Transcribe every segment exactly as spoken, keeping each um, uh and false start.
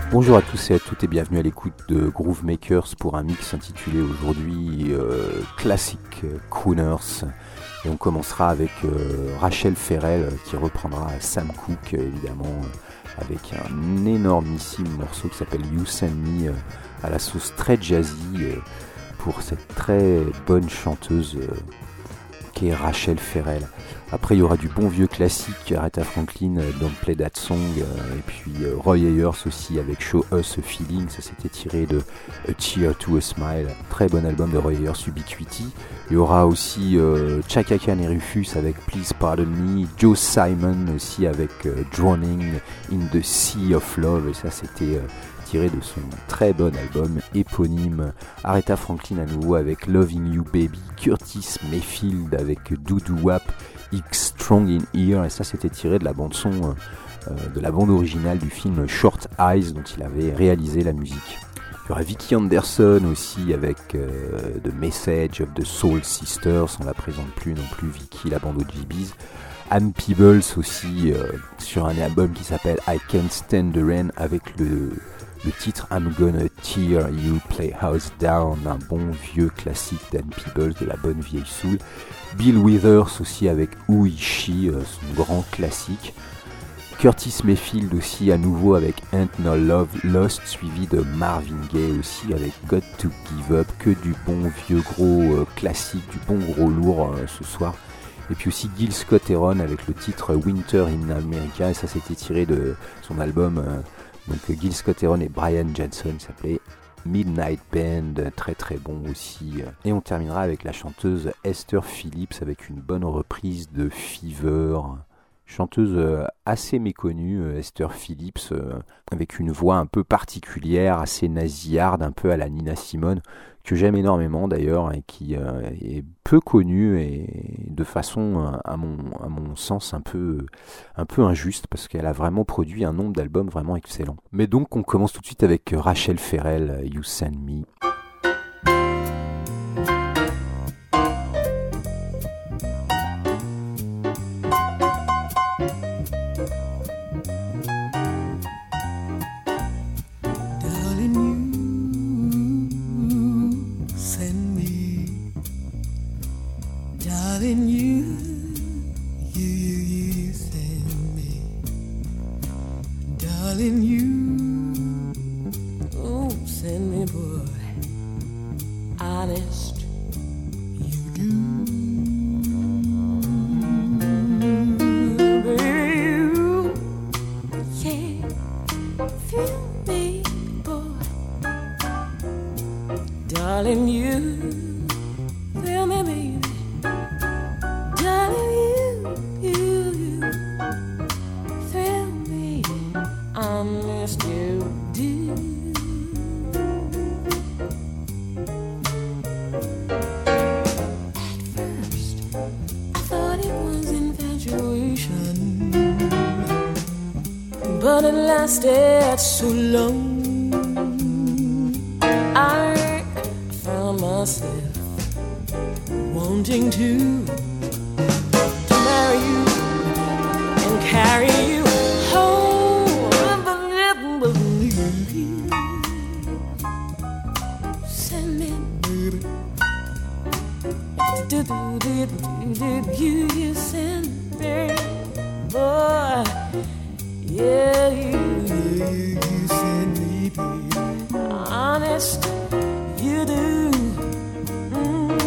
Bonjour à tous et à toutes et bienvenue à l'écoute de Groove Makers pour un mix intitulé aujourd'hui euh, Classic Crooners. Et on commencera avec euh, Rachel Ferrell qui reprendra Sam Cooke évidemment avec un énormissime morceau qui s'appelle You Send Me euh, à la sauce très jazzy euh, pour cette très bonne chanteuse euh, qui est Rachel Ferrell. Après il y aura du bon vieux classique, Aretha Franklin, euh, Don't Play That Song, euh, et puis euh, Roy Ayers aussi avec Show Us a Feeling, ça s'était tiré de A Cheer to a Smile, très bon album de Roy Ayers, Ubiquity. Il y aura aussi euh, Chaka Khan et Rufus avec Please Pardon Me, Joe Simon aussi avec euh, Drowning in the Sea of Love, et ça c'était euh, tiré de son très bon album éponyme. Aretha Franklin à nouveau avec Loving You Baby, Curtis Mayfield avec Doo Doo Wap, X Strong in Here, et ça c'était tiré de la bande son euh, de la bande originale du film Short Eyes dont il avait réalisé la musique. Il y aura Vicki Anderson aussi avec euh, The Message of the Soul Sisters, on la présente plus non plus, Vicki, la bande O G B's. Ann Peebles aussi euh, sur un album qui s'appelle I Can't Stand the Rain avec le, le titre I'm Gonna Tear You Playhouse Down, un bon vieux classique d'Ann Peebles, de la bonne vieille soul. Bill Withers aussi avec Who Is She, euh, son grand classique. Curtis Mayfield aussi à nouveau avec Ain't No Love Lost, suivi de Marvin Gaye aussi avec Got to Give Up, que du bon vieux gros euh, classique, du bon gros lourd euh, ce soir. Et puis aussi Gil Scott-Heron avec le titre Winter in America, et ça c'était tiré de son album, euh, donc Gil Scott-Heron et Brian Johnson, s'appelait Midnight Band, très très bon aussi. Et on terminera avec la chanteuse Esther Phillips avec une bonne reprise de Fever. Chanteuse assez méconnue, Esther Phillips, avec une voix un peu particulière, assez nasillarde, un peu à la Nina Simone, que j'aime énormément d'ailleurs, et qui est peu connue et de façon, à mon, à mon sens, un peu, un peu injuste, parce qu'elle a vraiment produit un nombre d'albums vraiment excellents. Mais donc on commence tout de suite avec Rachel Ferrell, You Send Me. But it lasted so long, I found myself wanting to, to marry you and carry you home. But it was you. Send me, baby. Did, did, did you, you send me, boy. Yeah, you, you, you send me, baby. Honest, you do. Mm-hmm.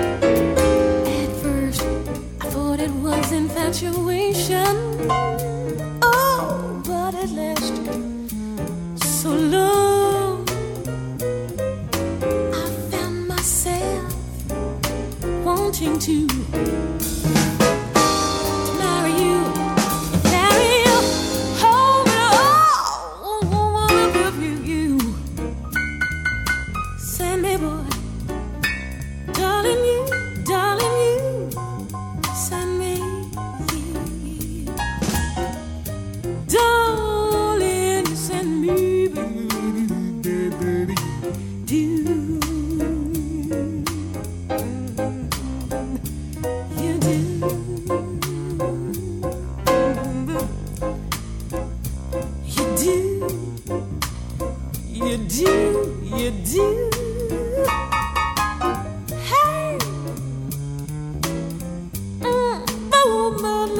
infatuation, Oh, but it lasted so long. I found myself wanting to marry you, marry you, hold me, oh, wanna prove you, you. Send me, boy, darling, you, darling, you, send me, you, darling, send me, baby, baby, do. You do, you do, you do, you do. Hey, mm, boom, boom,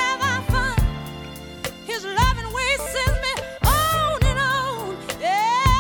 His loving ways sends me on and on. Yeah.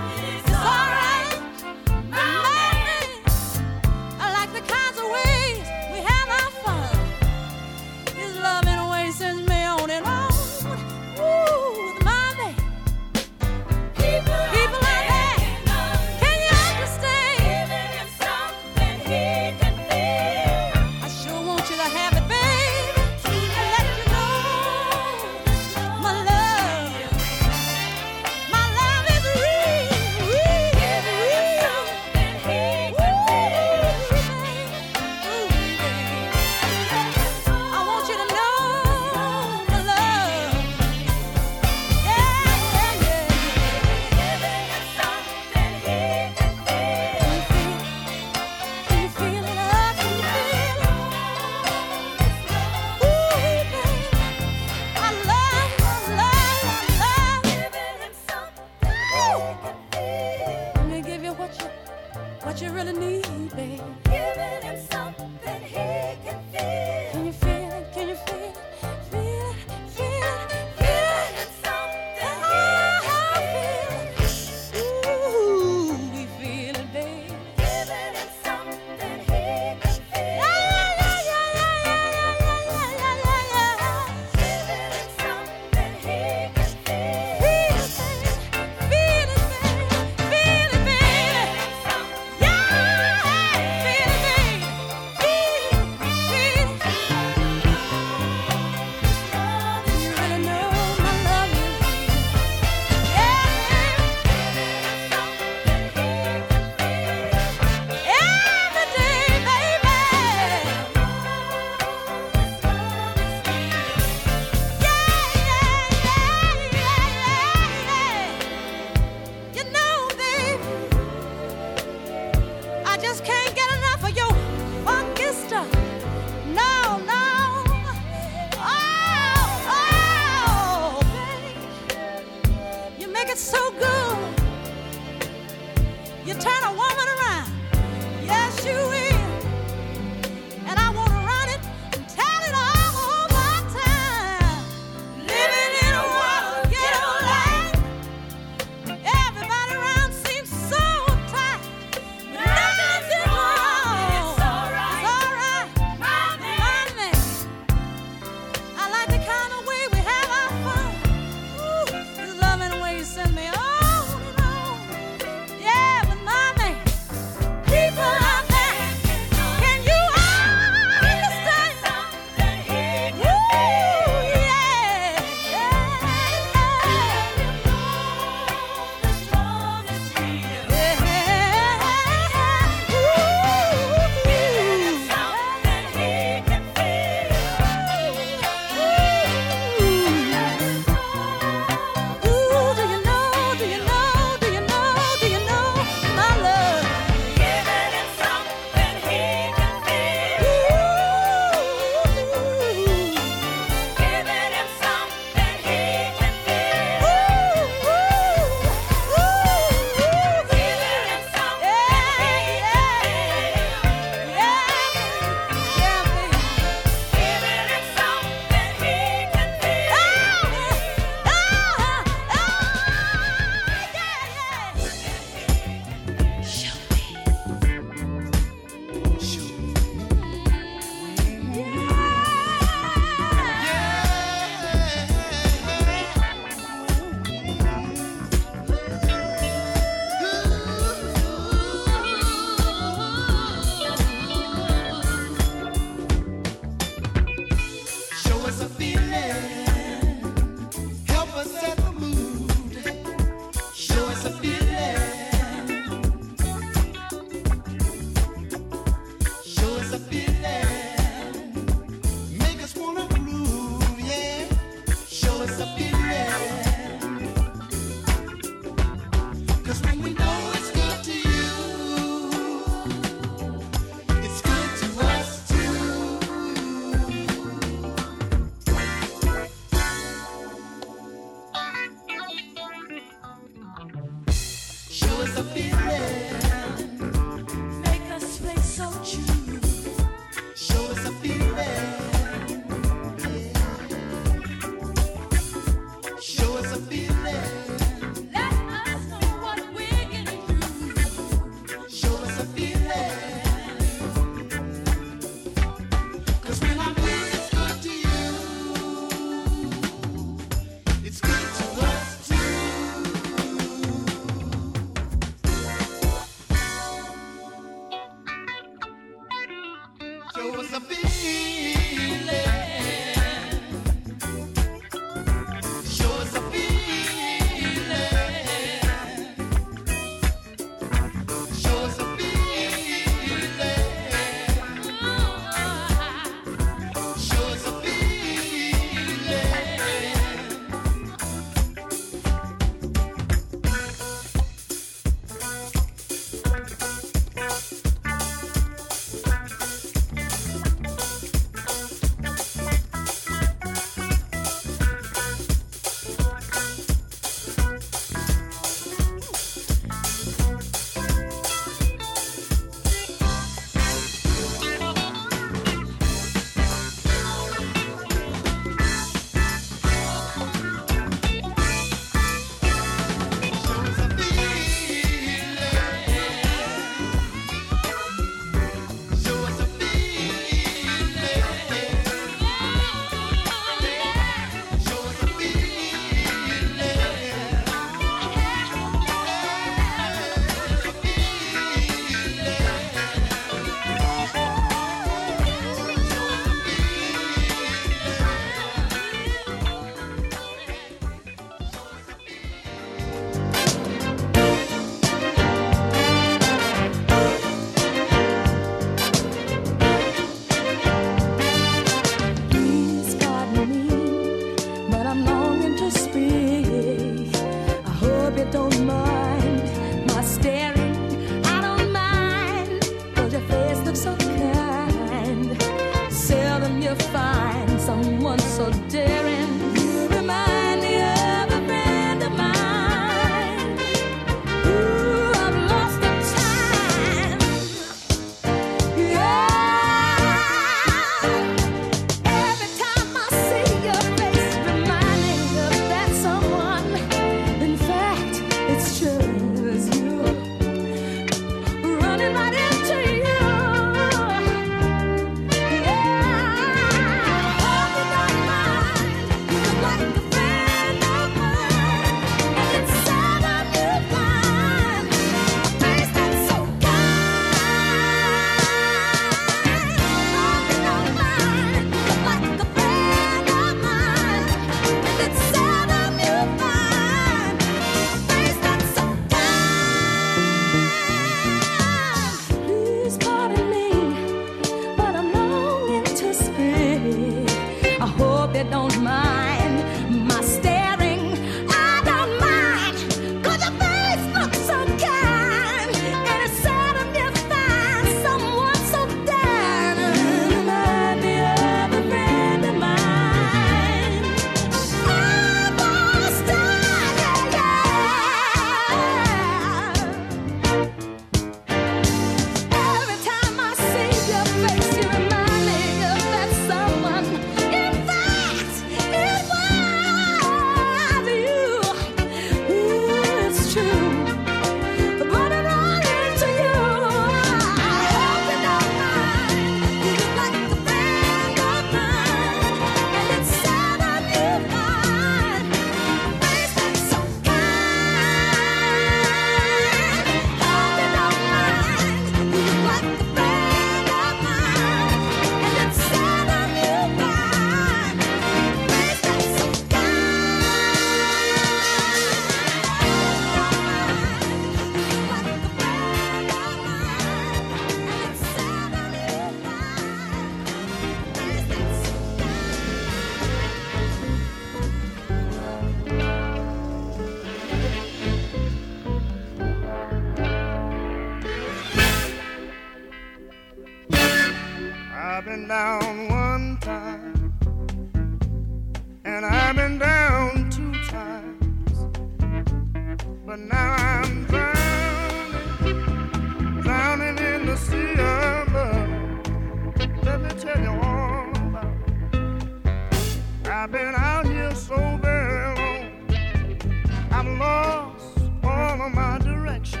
down one time, and I've been down two times, but now I'm drowning, drowning in the sea of love. Let me tell you all about it. I've been out here so very long, I've lost all of my direction.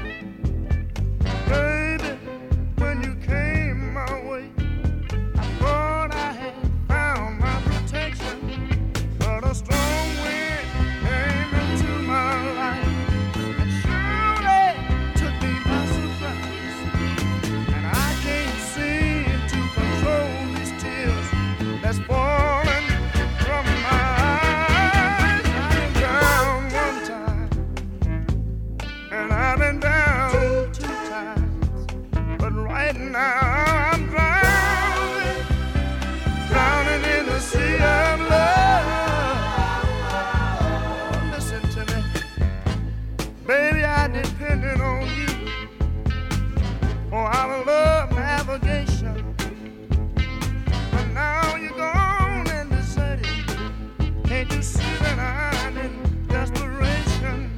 Baby, when you came my way, I thought I had found my protection, but a strong wind came into my life and surely took me by surprise. And I can't seem to control these tears that's falling from my eyes. I've been down one time, and I've been down two times, but right now I'm drowning, drowning in the sea of love. Listen to me, baby, I depended on you for our love navigation, but now you're gone and deserted. Can't you see that I'm in desperation?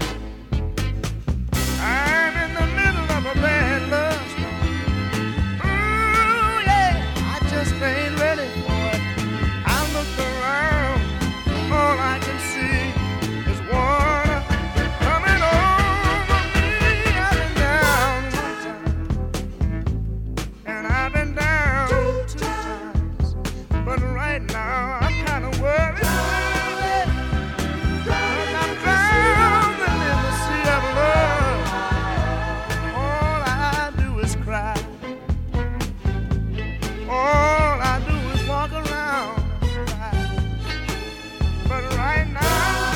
I'm in the middle of a bad love storm. Ooh, yeah, I just ain't ready for it. I look around, all I can see is water coming over me. I've been down one time, and I've been down two times, but right now I'm kind of worried. Cause I'm drowning in the sea of love. All I do is cry. All I do is walk around and cry. But right now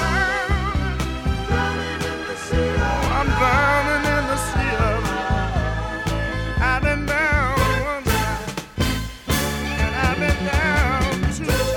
I'm drowning in the sea of love. I've been down one time, and I've been down two times.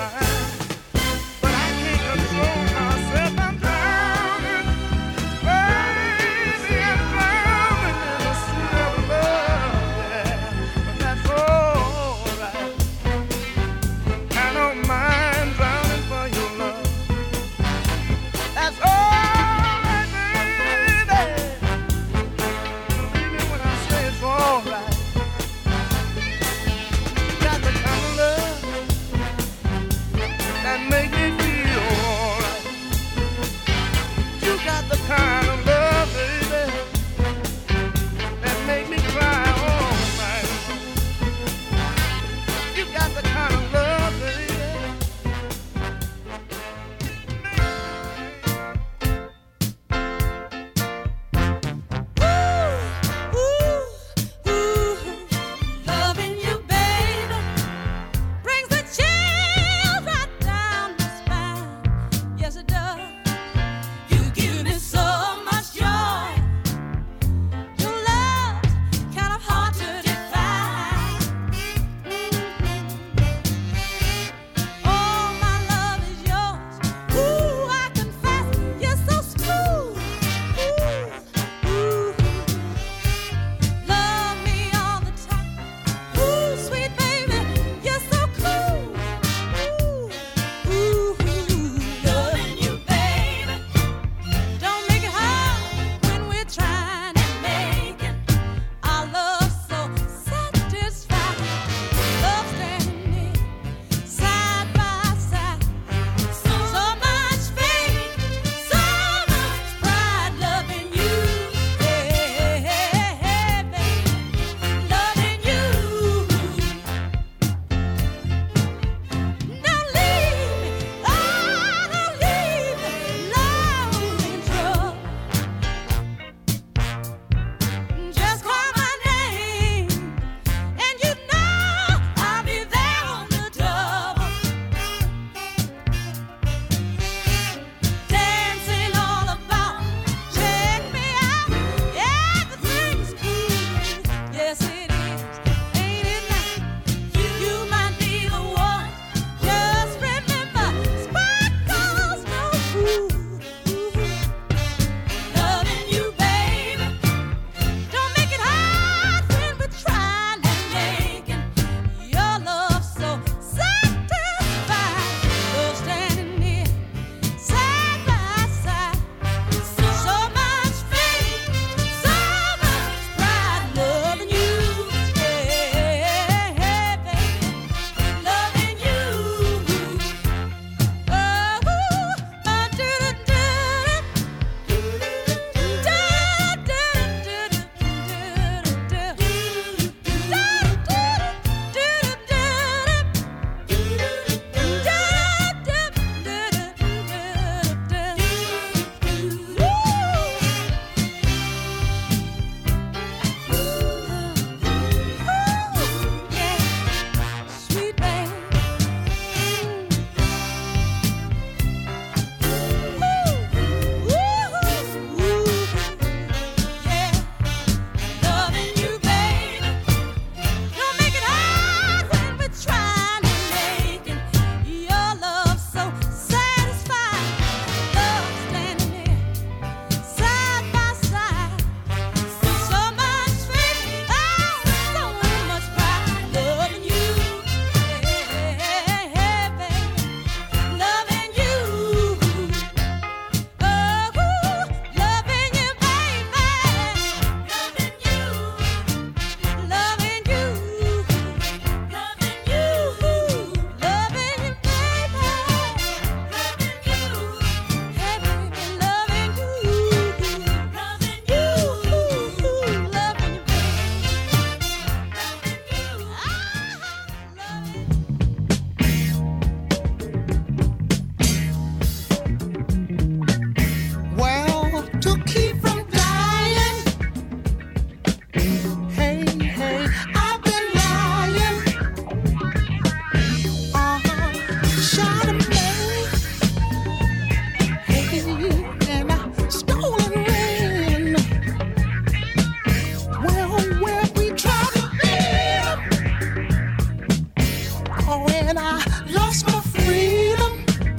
when I lost my freedom.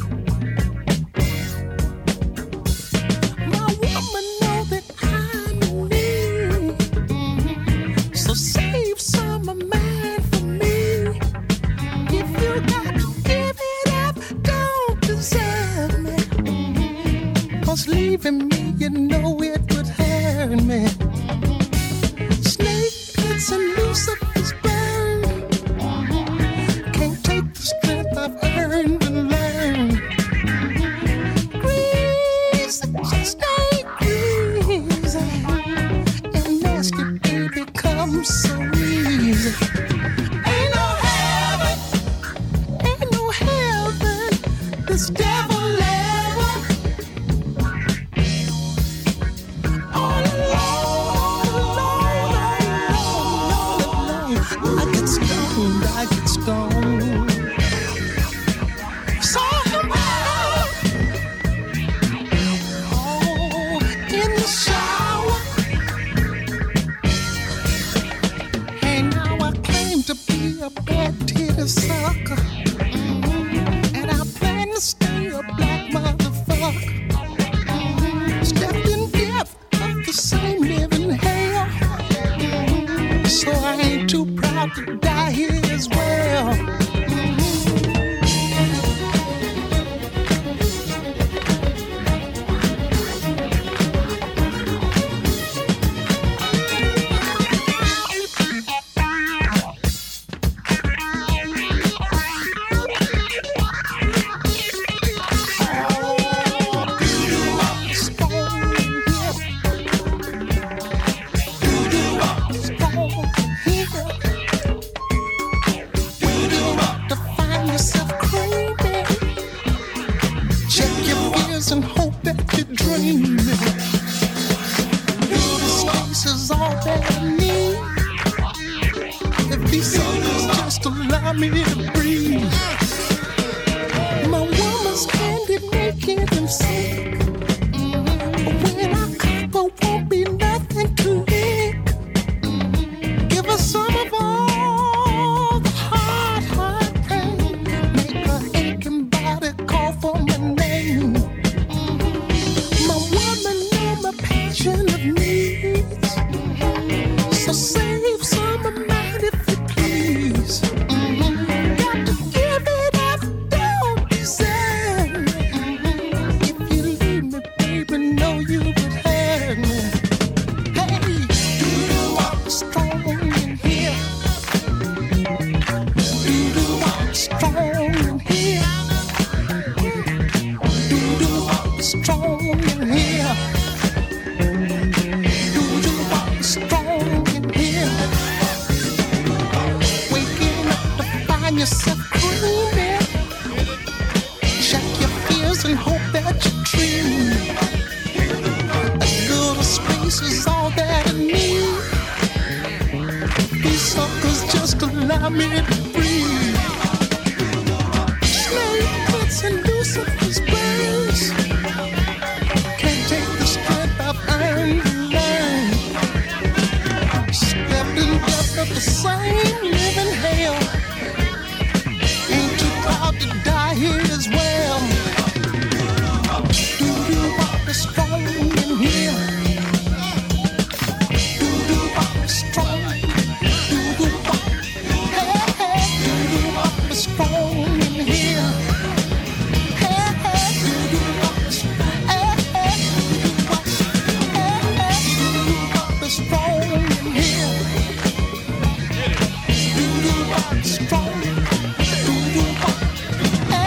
My woman know that I'm in need, so save some of mine for me. If you got to give it up, don't deserve me. 'Cause leaving me, you know it would hurt me. Snake pits and Lucifer's burn. Can't take the strength I've earned and learned. Grease, just ain't greasy. And nasty baby comes so easy. Ain't no heaven, ain't no heaven. This devil ever. All alone, alone, alone, alone. I get stoned, I get stoned. So high. Oh, in the shower. Hey, now I claim to be a bad titty sucker. And I plan to stay a black motherfucker. Stepped in depth of the same living hell. So I ain't too proud to die here as well. To find yourself crazy, check your fears and hope that you're dreaming. This space is all that I need. If these others just allow me to breathe. My woman's handed naked and sick. But when I cover, won't be nothing to lick. Give us some of all the hard, hard pain. Make her aching body call for my name. My woman know my passion of needs. So save some of mine if you please. Got to give it up, don't deserve me. If you leave me, baby, know you would hurt me. Hey, do you want strong in here? Do you want strong in here? Do you want strong in here? Do you want strong in here? Waking up to find yourself creaming. Check your fears and hope that you're dreaming. A little space is all that I need. These suckers just allow me to breathe. Snake pits and Lucifer's burns. Can't take the strength I've earned and learned. Stepped in depth of the same living hell. Ain't too proud to die here as well. Do you want the strong in here? Do you want the strong? Do you want? Hey, hey, do you want the strong in here? Hey, hey, do you want the strong? Hey, hey, do you want? Hey, hey, do you want the strong in here? Do you want the strong? Do you want?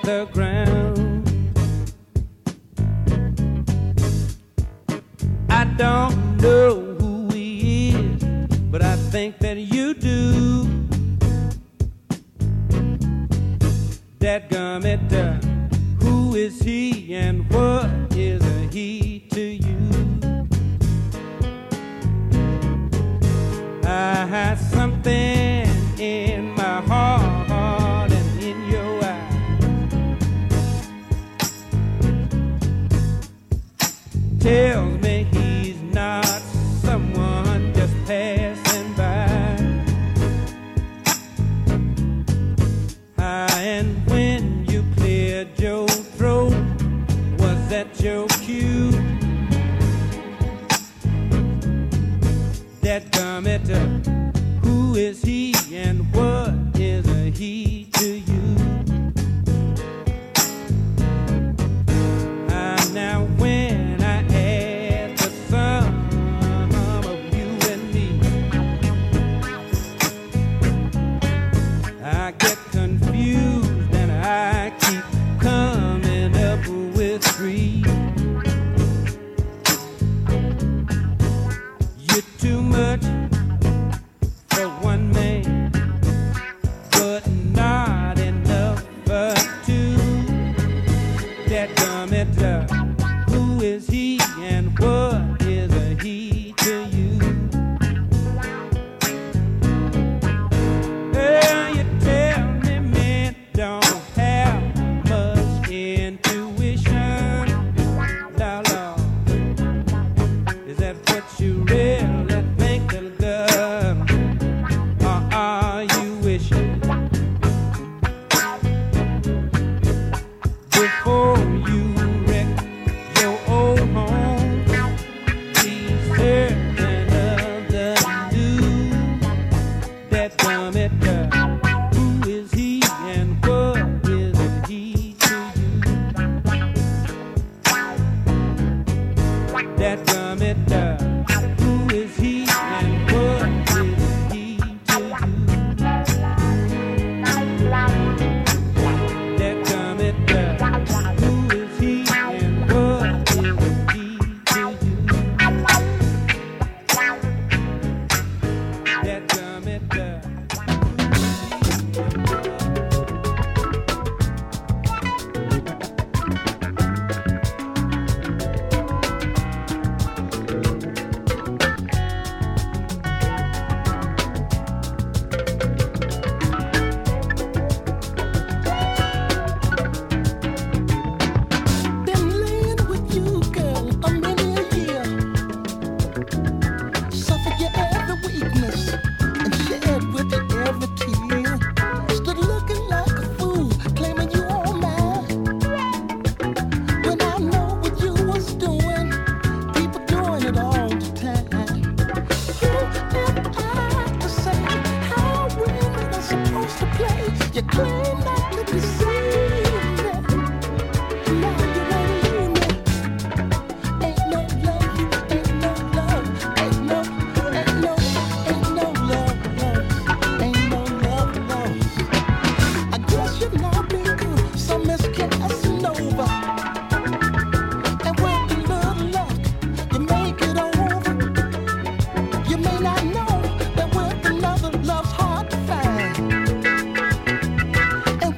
the ground. I don't know who he is, but I think that you do. Dadgummit, uh, who is he and what is a he to you? I had something in my heart and in your eyes. Tells me he's not someone just passing by. Ah, and when you cleared your throat, was that your cue? Dadgummit, who is he and what is a he to you? Ah, now when I add the sum of you and me, I get confused and I keep coming up with three. You're too much for one man, but not enough for two. Dadgummit, who is he and what is a he to you? Well, you tell me men don't have much intuition. La la, is that what you really think, little girl? Or are you wishing before you wreck your old home? Be certain of the new. Dadgummit, who is he and what is a he to you? Dadgummit, who is he and what is he to you? Dadgummit, who is he and what is he to you? Dadgummit, Been laying with you, girl, a many a year. Suffered your every weakness and shared with you every tear. Stood looking like a fool, claiming you all mine. When I know what you was doing, people doing it all the time. You and I to say how women are supposed to play. You claim not to deceive me. Now you won't leave me. Ain't no love, ain't no love, ain't no, ain't no, ain't no love, love, ain't no love, love. I guess you've not been good, so Miss Casanova. And with a little luck, you make it over. You may not know that with another love's hard to find. And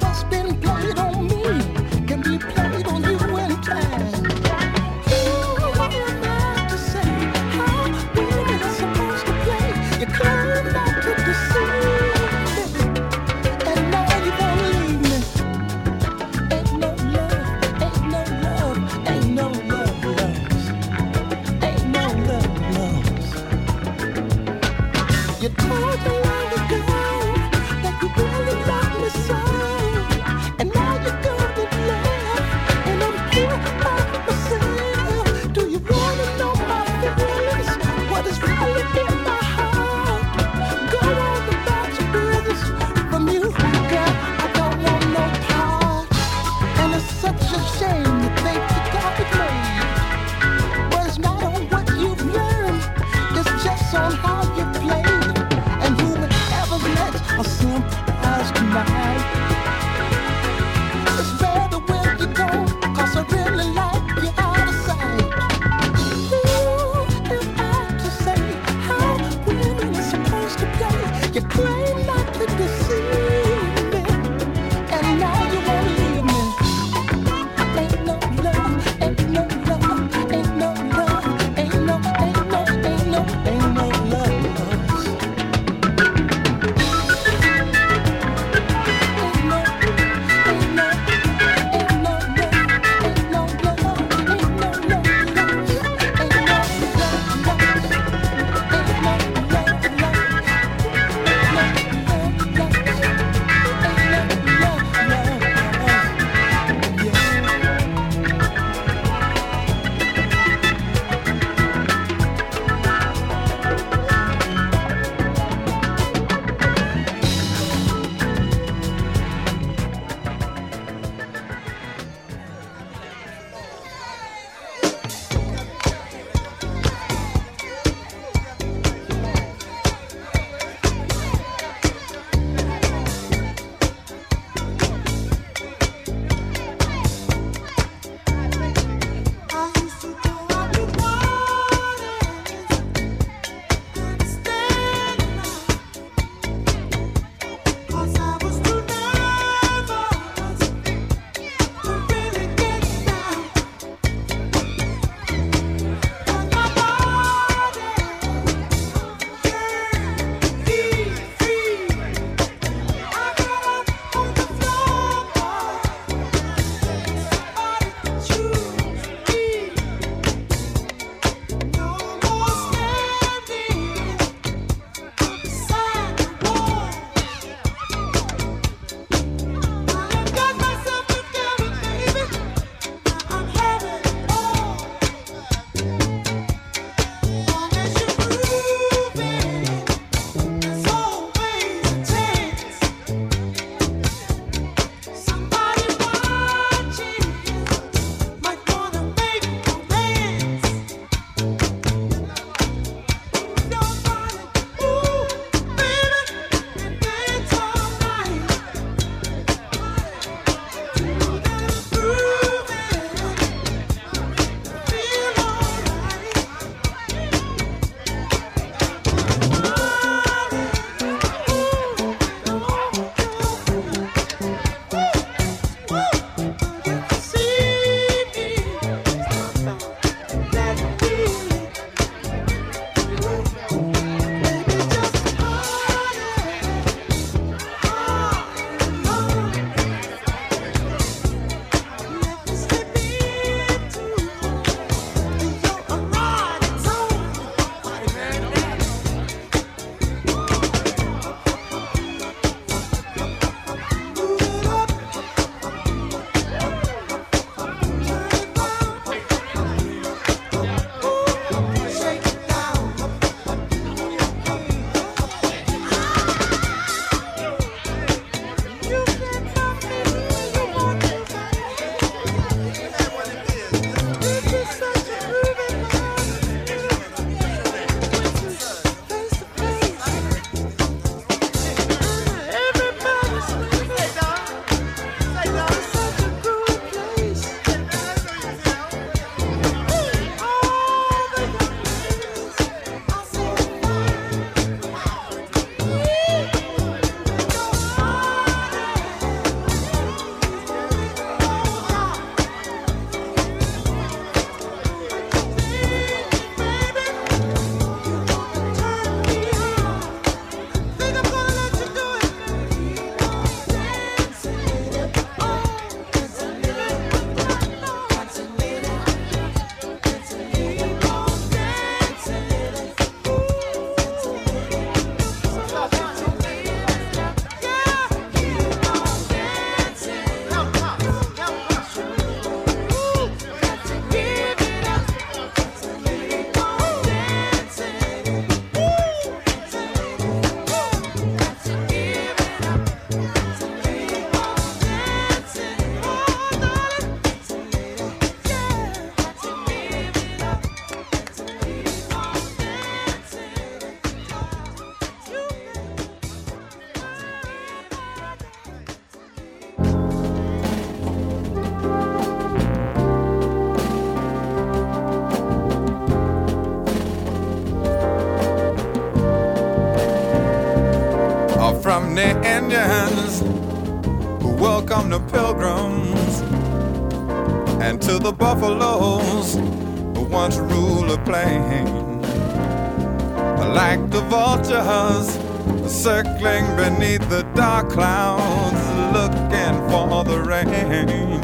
Indians who welcome the pilgrims, and to the buffaloes who once ruled the plain. Like the vultures circling beneath the dark clouds, looking for the rain,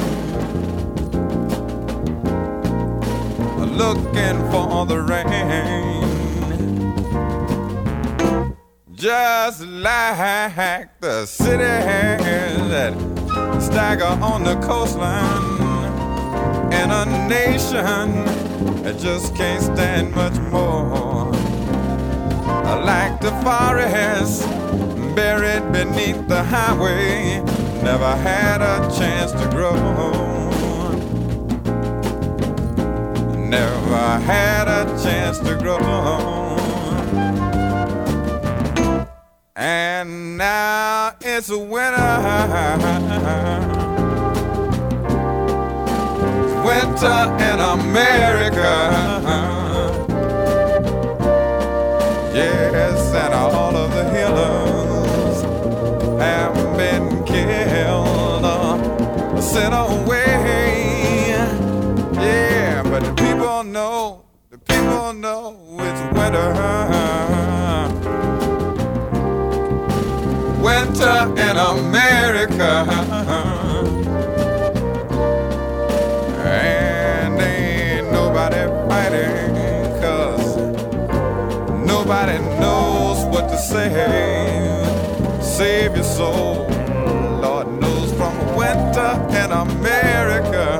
looking for the rain. Just like the cities that stagger on the coastline, in a nation that just can't stand much more. Like the forest buried beneath the highway, never had a chance to grow, never had a chance to grow. And now it's winter, winter in America. Yes, and all of the healers have been killed, uh, sent away. Yeah, but the people know, the people know it's winter. Winter in America. And ain't nobody fighting, 'cause nobody knows what to say. Save your soul, Lord knows, from winter in America.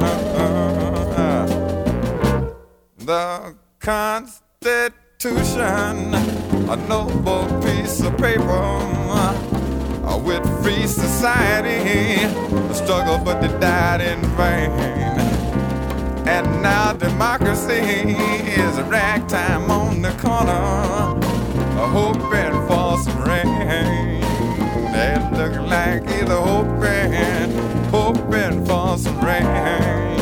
The Constitution, a noble piece of paper, with free society, a struggle but they died in vain. And now democracy is a ragtime on the corner, hoping for some rain. They look like either hoping, hoping for some rain.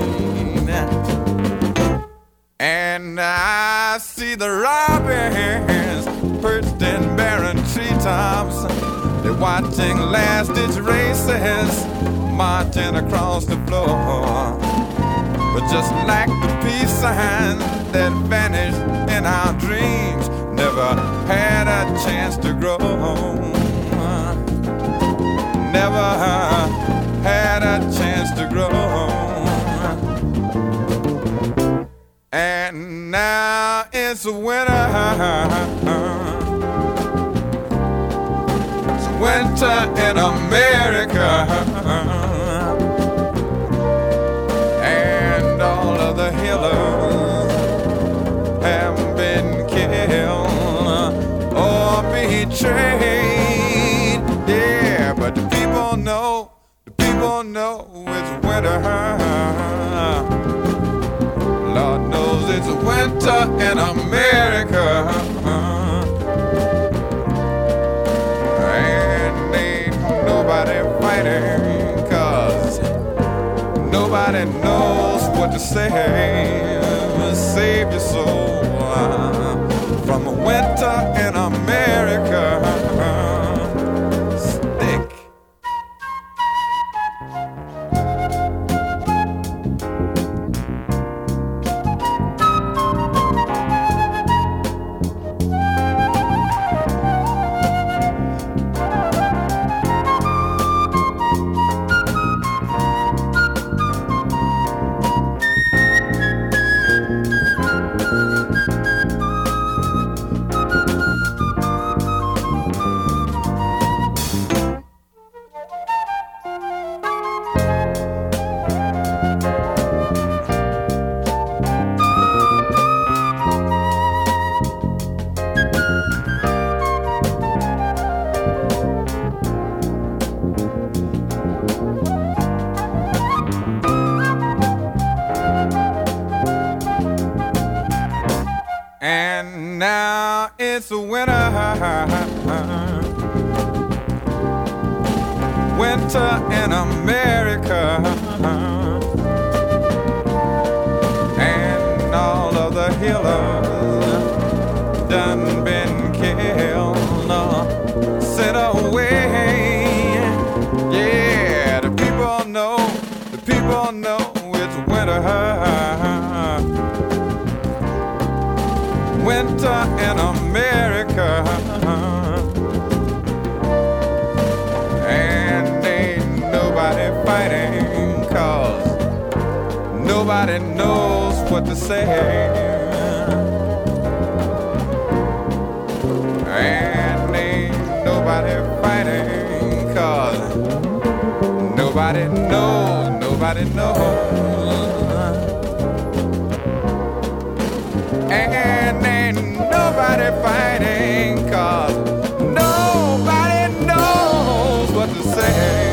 And I see the robins perched in barren treetops. They're watching last-ditch races marching across the floor. But just like the peace signs that vanished in our dreams, never had a chance to grow, never had a chance to grow. And now it's winter, it's winter in America. And all of the healers have been killed or betrayed. Yeah, but the people know, the people know it's winter. Lord knows it's winter in America. And ain't nobody fighting, 'cause nobody knows what to say. Save your soul from a winter in America. Stick. And now it's winter, winter in America. And all of the healers done been killed, sent away. all know it's winter. Winter in America. And ain't nobody fighting, cause nobody knows what to say. And ain't nobody fighting, cause nobody knows, nobody knows. And ain't nobody fighting, cause nobody knows what to say.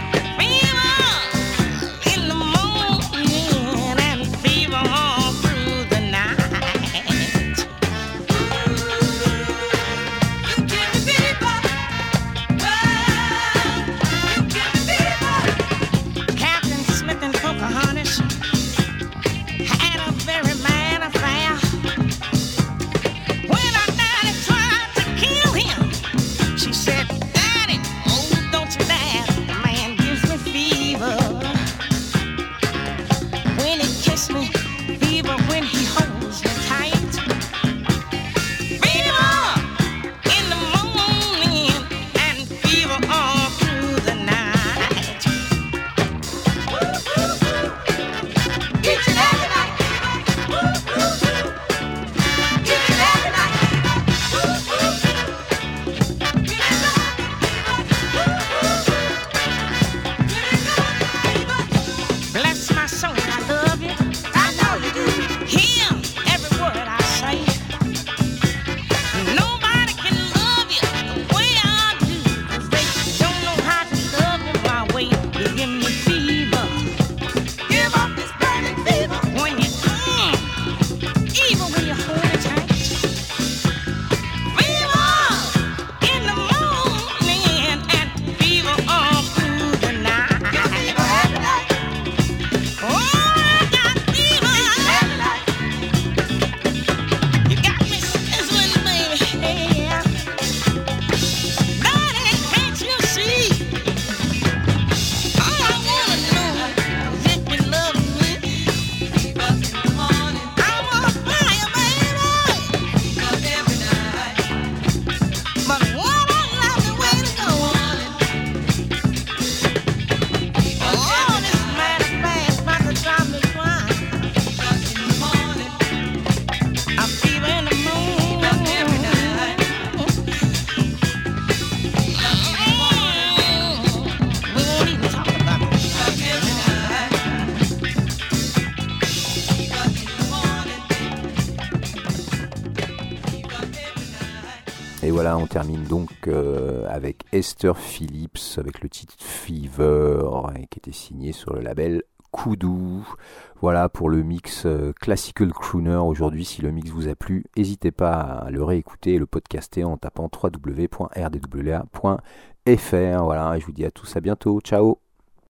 Fever all through Et voilà, on termine donc euh, avec Esther Phillips avec le titre Fever et qui était signé sur le label Kudu. Voilà pour le mix euh, Classical Crooner aujourd'hui. Si le mix vous a plu, n'hésitez pas à le réécouter et le podcaster en tapant w w w point r d w a point f r. Voilà, et je vous dis à tous à bientôt. Ciao.